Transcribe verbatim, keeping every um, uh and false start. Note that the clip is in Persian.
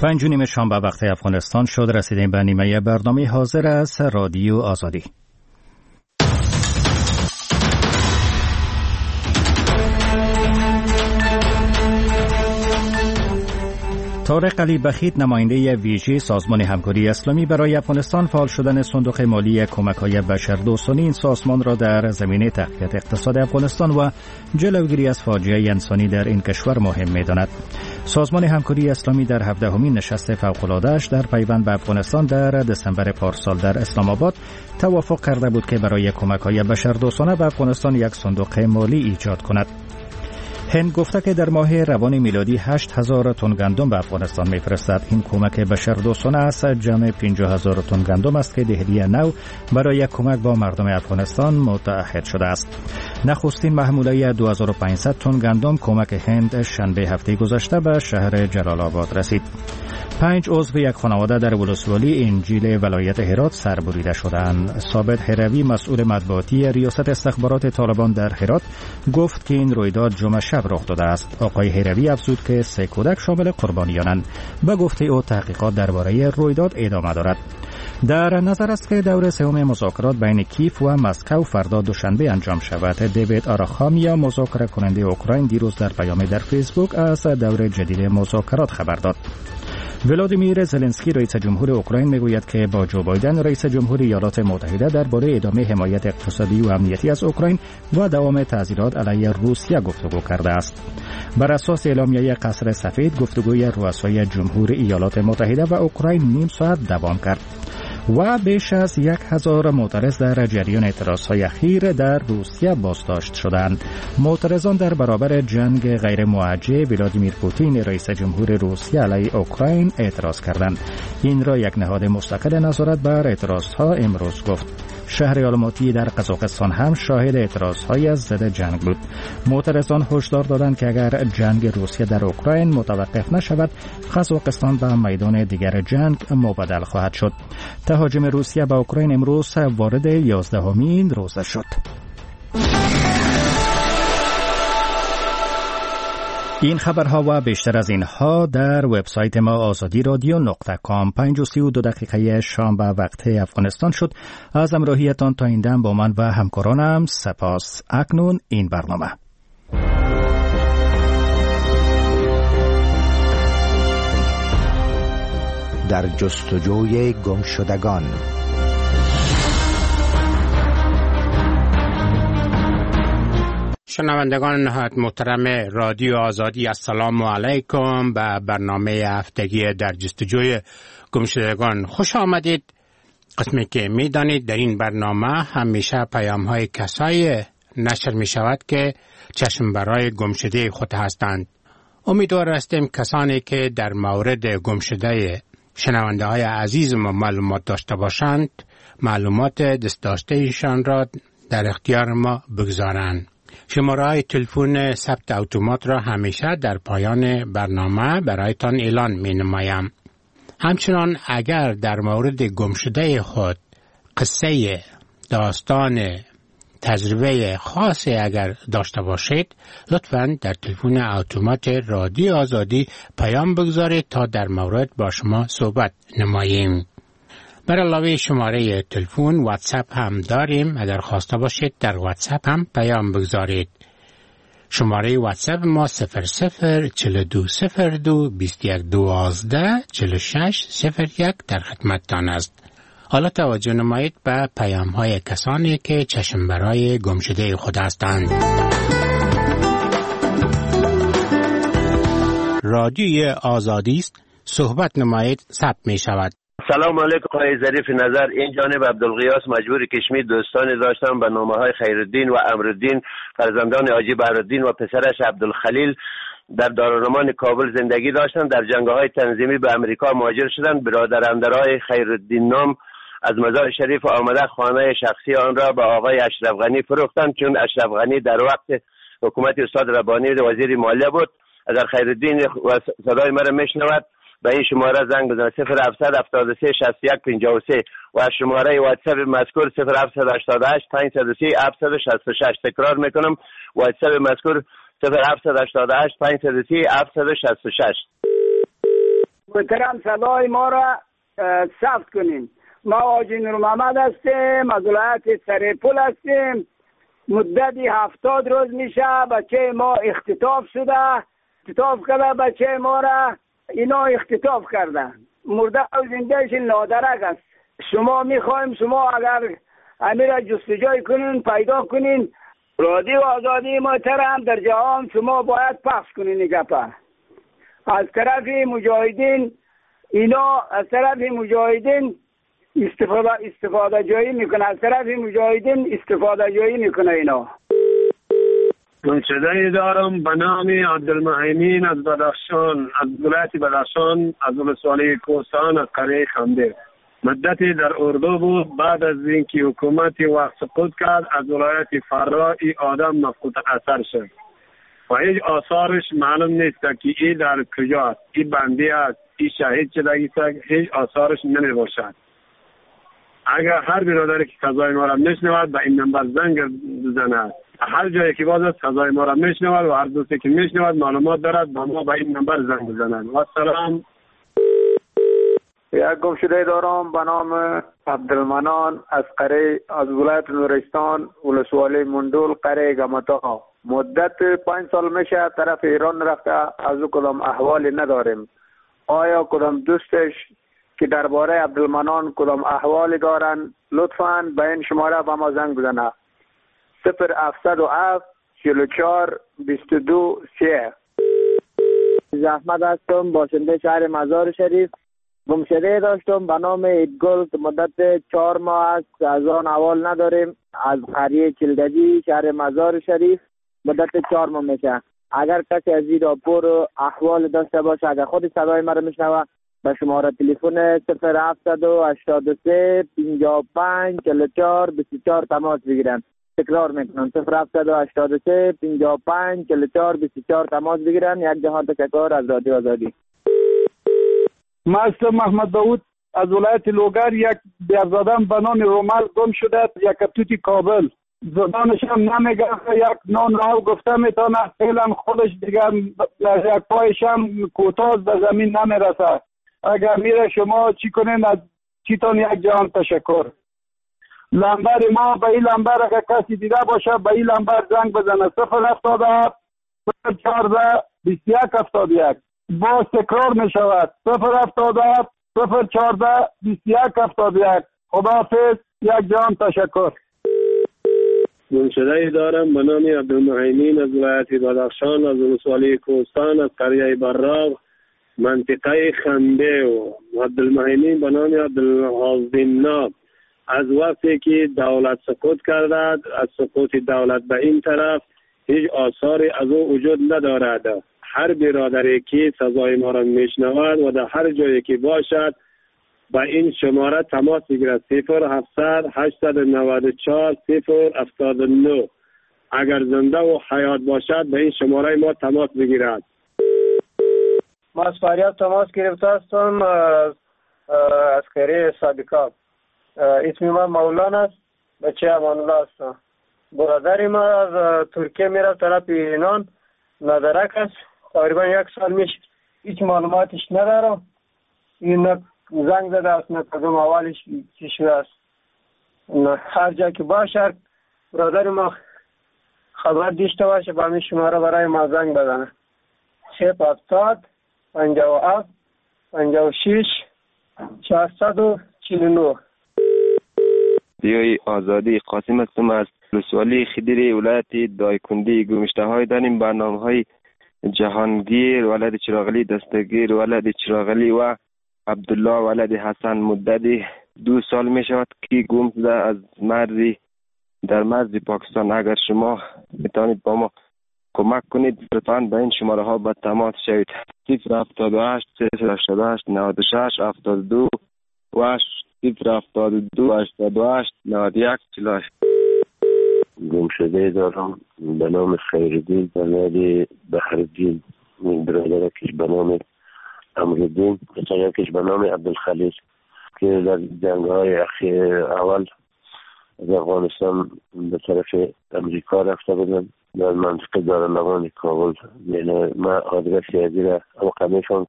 پنج و نیم شنبه وقت افغانستان شد. رسیدیم به نیمه برنامه حاضر از رادیو آزادی. طارق علی بخیت، نماینده ویژه سازمان همکاری اسلامی برای افغانستان، فعال شدن صندوق مالی کمک‌های بشردوستانه این سازمان را در زمینه تقویت اقتصاد افغانستان و جلوگیری از فاجعه انسانی در این کشور مهم می‌داند. سازمان همکاری اسلامی در هفدهمین نشست فوق‌العاده‌اش در پیوند به افغانستان در دسامبر پارسال در اسلام آباد توافق کرده بود که برای کمک‌های بشردوستانه به افغانستان یک صندوق مالی ایجاد کند. هند گفته که در ماه روان میلادی هشت هزار تن گندم به افغانستان میفرستد. این کمک بشردوستانه از جمع پنجاه هزار تن گندم است که دهلی نو برای کمک با مردم افغانستان متعهد شده است. نخستین محموله دو هزار و پانصد تن گندم کمک هند شنبه هفته گذشته به شهر جلال آباد رسید. پنج عضو یک خانواده در ولسوالی انجیل ولایت هرات سربریده شدند. ثابت هروی، مسئول مطبوعاتی ریاست استخبارات طالبان در هرات، گفت که این رویداد جمعه شب رخ داده است. آقای هروی افزود که سه کودک شامل قربانیانند. به گفته او تحقیقات درباره رویداد ادامه دارد. در نظر است که دور سوم مذاکرات بین کیف و مسکو فردا دوشنبه انجام شود. دیوید آراخامیا، مذاکره کننده اوکراین، دیروز در پیامی در فیسبوک از دور جدید مذاکرات خبر داد. ولادیمیر زلنسکی، رئیس جمهور اوکراین، میگوید که با جو بایدن، رئیس جمهور ایالات متحده، درباره ادامه حمایت اقتصادی و امنیتی از اوکراین و دوام تعزیرات علیه روسیه گفتگو کرده است. بر اساس اعلامیه قصر سفید، گفتگوی رؤسای جمهور ایالات متحده و اوکراین نیم ساعت دوام کرد و بیش از یک هزار معترض در جریان اعتراضهای اخیر در روسیه بازداشت شدند. معترضان در برابر جنگ غیر موجه ولادیمیر پوتین، رئیس جمهور روسیه، علیه اوکراین اعتراض کردند. این را یک نهاد مستقل نظارت بر اعتراضها امروز گفت. شهر آلماتی در قزاقستان هم شاهد اعتراضهای از ضد جنگ بود. معترضان هشدار دادند که اگر جنگ روسیه در اوکراین متوقف نشود، قزاقستان به میدان دیگر جنگ مبدل خواهد شد. تهاجم روسیه به اوکراین امروز وارد یازدهمین روزه شد. این خبرها و بیشتر از اینها در وبسایت ما آزادی رادیو نقطه کام. پنج و سی و دو دقیقه شام به وقت افغانستان شد. از همراهیتان تا این دم با من و همکارانم سپاس. اکنون این برنامه در جستجوی گمشدگان. شنوندگان نهایت محترم رادیو آزادی، السلام علیکم. به برنامه هفتگی در جستجوی گمشدگان خوش آمدید. قسمی که می دانید در این برنامه همیشه پیام های کسایی نشر می شود که چشم برای گمشده خود هستند. امیدوار هستیم کسانی که در مورد گمشده شنونده های عزیز ما معلومات داشته باشند، معلومات دست داشته ایشان را در اختیار ما بگذارند. شماره های تلفن ثبت اتومات را همیشه در پایان برنامه برایتان اعلان می نمایم. همچنان اگر در مورد گمشده خود قصه، داستان، تجربه خاصی اگر داشته باشید، لطفاً در تلفن اتومات رادیو آزادی پیام بگذارید تا در مورد با شما صحبت نماییم. بر علاوه شماره تلفن واتساپ هم داریم. اگر خواسته باشید در واتساپ هم پیام بگذارید. شماره واتساپ ما صفر صفر چهل و دو صفر دو بیست و یک دوازده چهل و شش صفر یک در خدمتتان است. حالا توجه نمایید به پیام های کسانی که چشم برای گمشده خود هستند. رادیوی آزادی است. صحبت نمایید ثبت می شود. سلام علیکم آقای ظریف نظر. این جانب عبدالغیاث مجبور کشمیر دوستانی داشتم به نامه های خیرالدین و امرالدین، فرزندان حاجی بهرالدین و پسرش عبدالخلیل در دارالمان کابل زندگی داشتند. در جنگ‌های تنظیمی به امریکا مهاجر شدند. برادرندرای خیرالدین نام از مزار شریف آمده خانه شخصی آن را به آقای اشرف غنی فروختند، چون اشرف غنی در وقت حکومت استاد ربانی وزیر مالیه بود. اگر خیرالدین صدای مرا میشنود به این شماره زنگ بزنید صفر هفتصد هفتاد و سه شصت و یک پنجاه و سه و شماره واتساپ مذکور صفر هفتصد هشتاد و هشت پانصد و سی هفتصد و شصت و شش. تکرار میکنم، واتساپ مذکور صفر هفتصد هشتاد و هشت پانصد و سی هفتصد و شصت و شش. محترم صدای ما را ثبت کنین. ما حاجی نور محمد هستیم، از ولایت سرپل هستیم. مدتی هفتاد روز میشه بچه ما اختطاف شده، اختطاف کرده بچه ما را، اینا اختطاف کرده، مرده و زندهش نادرک است. شما میخوایم شما اگر امیر جستجوی کنین پیدا کنین، رادیو آزادی محترم در جهان شما باید پخش کنین. گپا از طرف مجاهدین، اینا از طرف مجاهدین استفاده استفاده جایی میکنه، از طرف مجاهدین استفاده جایی میکنه. اینا منشده دارم به نام عبدالمهیمین از بدخشان، از ولایت بدخشان، از ولسوالی کوهستان، از قریه خنده. مدتی در اردو بود. بعد از اینکه حکومت وقت سقوط کرد از ولایت فرا این آدم مفقود اثر شد و هیچ آثارش معلوم نیست که این در کجاست، این بندی است، این شهید شده است، هیچ آثارش نمی باشد. اگر هر برادری که صدای ما را میشنود به این نمبر زنگ بزند، هر جایی که باز صدای ما را میشنود و هر دوستی که میشنود معلومات دارد با ما به این نمبر زنگ بزنند. و سلام. یک گمشده دارم به نام عبدالمنان از قره از ولایت نورستان، ولسوالی مندول، قره گمتا. مدت پنج سال میشه طرف ایران رفته، از او کدام احوالی نداریم. آیا کدام دوستش که درباره عبدالمنان کدام احوالی دارن لطفاً به این شماره به ما زنگ بزنه. صفر هفتصد و هفت چهل و چهار بیست و دو سه. زحمت هستم، باشنده شهر مزار شریف. گمشده داشتم به نام ایدگل که مدت چهار ماه است از آن احوال نداریم، از قریه چلگجی شهر مزار شریف. مدت چهار ماه میشه. اگر کسی از این راپور و احوال داشته باشه، اگر خود صدای مرا میشنوه، به شماره تلفن صفر هفتصد و هشتاد و سه پنجاه و پنج چهل و چهار بیست و چهار تماس بگیرن. تکرار میکنم صفر هفتصد و هشتاد و سه پنجاه و پنج چهل و چهار بیست و چهار تماس بگیرن. یک جهان تشکر از رادیو آزادی. من محمد داود از ولایت لوگر. یک بیارزادم به نام رومل گم شده، یک کپتوتی کابل. زبانش هم نمیگه، یک نان راو گفته میتونه، فعلا خودش دیگر یک پایش هم کوتاه به زمین نمیرسه. اگر میره شما چی کنین؟ از چیتون یک جهان تشکر. لمبر ما به این لمبر اگر کسی دیده باشه به این لمبر زنگ بزنه. صفر هفتاد و هفت صفر چهارده بیست و یک هفتاد و یک. باز تکرار می شود. صفر هفتاد و هفت صفر چهارده بیست و یک هفتاد و یک. خداحافظ، یک جهان تشکر. منشده دارم به نام عبدالمهیمین از ولایت بدخشان، از ولسوالی کوهستان، از قریه براغ، منطقه خنده. و عبدالمهیمین به نام عبدالحازدینا. از وقتی که دولت سقوط کرده، از سقوط دولت به این طرف هیچ آثاری از او وجود ندارد. هر برادری که صدای ما را میشنود و در هر جایی که باشد با این شماره تماس بگیرد. صفر هفتصد هشتصد و نود و چهار صفر هفتاد و نه. اگر زنده و حیات باشد به این شماره ما تماس بگیرد. ما از فریاد تماس گرفته هستم از از قریه صادقاب. اسم من مولانا است، بچه امان الله هستم. برادری ما از ترکیه میره طرف ایران، نادرک است. تقریبا یک سال میشه، هیچ معلوماتش ندارم. این زنگ زده است، نه کدوم اولش چی شده است. هر جا که باشه برادر ما خبر داشته باشه با همین شماره برای ما زنگ بزنه. صفر هفتاد پنجاه و هفت پنجاه و شش چهارصد و چهل و نه. دیوی آزادی قاسم هستم از ولسوالی خدیری ولایت دایکندی. گمشته های داریم برنامه های جهانگیر ولد چراغلی دستگیر ولد چراغلی و عبدالله ولد حسن. مدتی دو سال می شود که گم شده از مرزی در مرز پاکستان. اگر شما میتونید با ما کمک کنید لطفاً به این شماره ها به تماس شوید. صفر هفتاد و هشت صفر هشتاد و هشت نود و شش هفتاد و دو و صفر هفتاد و دو هشتاد و هشت نود و یک چهل و هشت. گمشده دارم به نام خیردین بنادی بحردین. من برادر کش به نام امردین، پسر کش به نام عبدالخلیل که در جنگ های اخیر اول از افغانستان به طرف امریکا رفته بودن در منطقه دارالمان کابل. یعنی من آدرس یادی را اما قمیشان